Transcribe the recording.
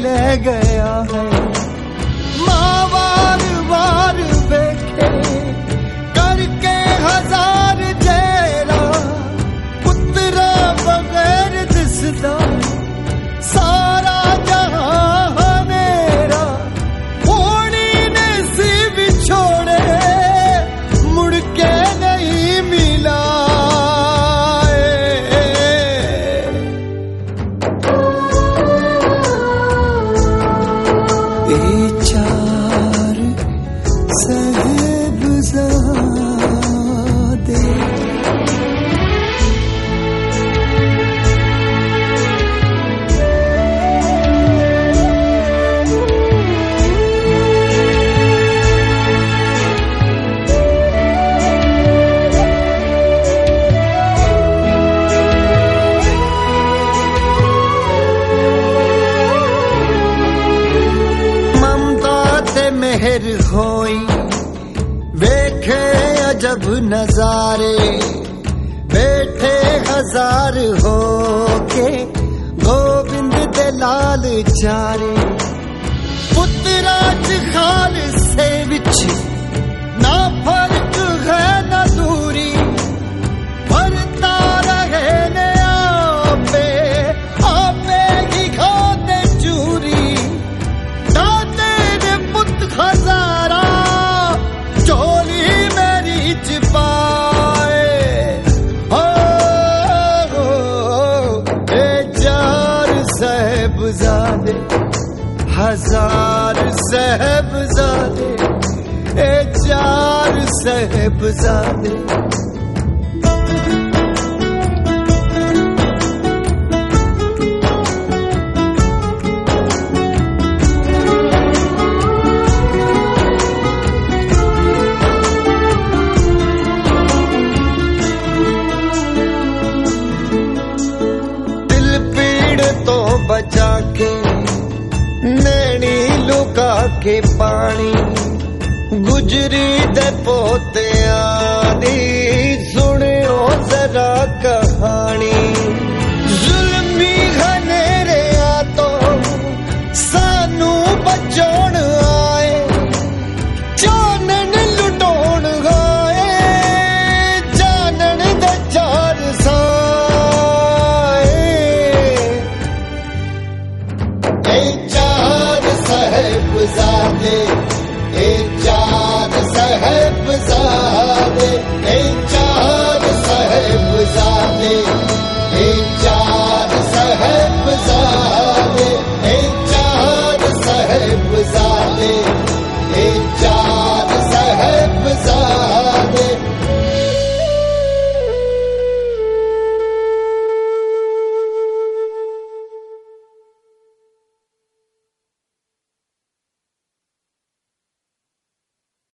ले गया है। माँ वार वार देखे करके हजार जेरा, पुत्रा बगैर दिसदा सारा जहां मेरा। होनी ने सी बिछोड़े मुड़ के नहीं मिला। चार साहिबजादे मेहर होई वेखे अजब नजारे। बैठे हजार हो के गोविंद दे लाल चारे। पुत्रा च खाल से विच ना फर्क है ना दूरी, भरता रहे ने आपे आपे ही खाते चूरी। हजारा चोली मेरी चिपाए हो, ए चार साहिबजादे हजार साहिबजादे, ए चार साहिबजादे। बचा के नैनी लुका के पानी, गुजरी दे पोते आदी सुनियो जरा